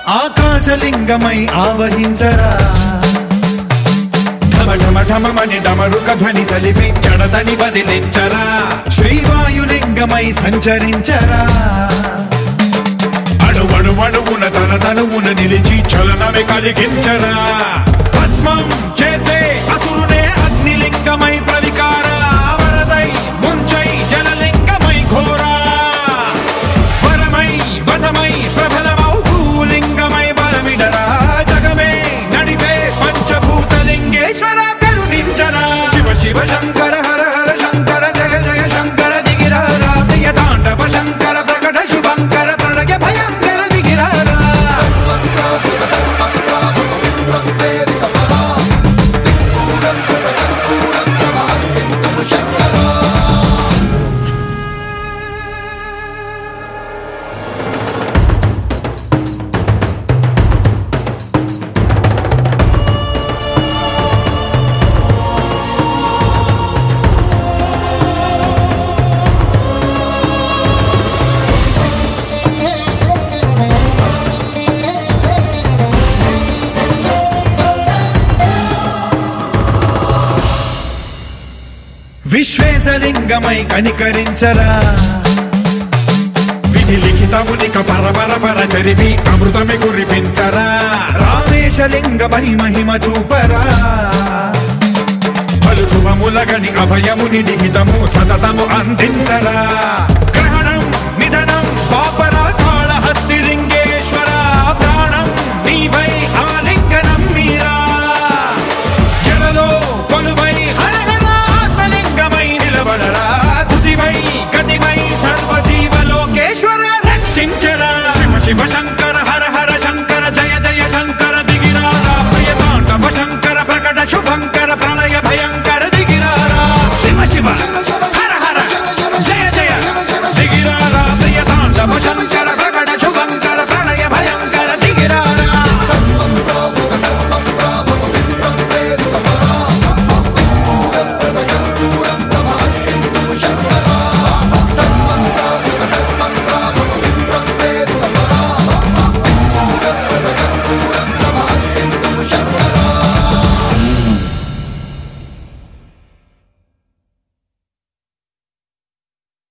ఆకాశలింగమై ఆవహించరా ఢమఢమఢమని డమరుక ధ్వని సలిపి జడదని వదిలించరా శ్రీవాయులింగమై సంచరించరా అణువణువున తన తనువున నిలిచి చలనమే కలిగించరా భస్మం చేసే అసురునే అగ్నిలింగమై ప్రవికార వరదై ముంచై జలలింగమై ఘోరా వరమై వసమై ప్రబలమౌ భూలింగమై బలమిడరా జగమే నడిపే పంచభూతలింగేశ్వర కరుణించరా శివ శివ శంకర హర హర శంకర జయ జయ శంకర దిగిరారా ప్రియ తాండవ శంకర ప్రకట శుభంకర ప్రళయ భయంకర దిగిరారా విశ్వేశలింగమై కనికరించరా విధి లిఖితమునిక పరపర పర చరిపి అమృతమి కురిపించరా రామేశలింగమై మహిమ చూపరా పలు శుభములగని అభయముని లిఖితము సతతము అందించరా గ్రహణం నిధనం పాపరా కాళహస్తి లింగేశ్వర ప్రాణం నీవై ఆలింగనం మీరా జలలో కొలువై తుదివై గతివై సర్వజీవలోకేశ్వర రక్షించరా శివ శివ శంకర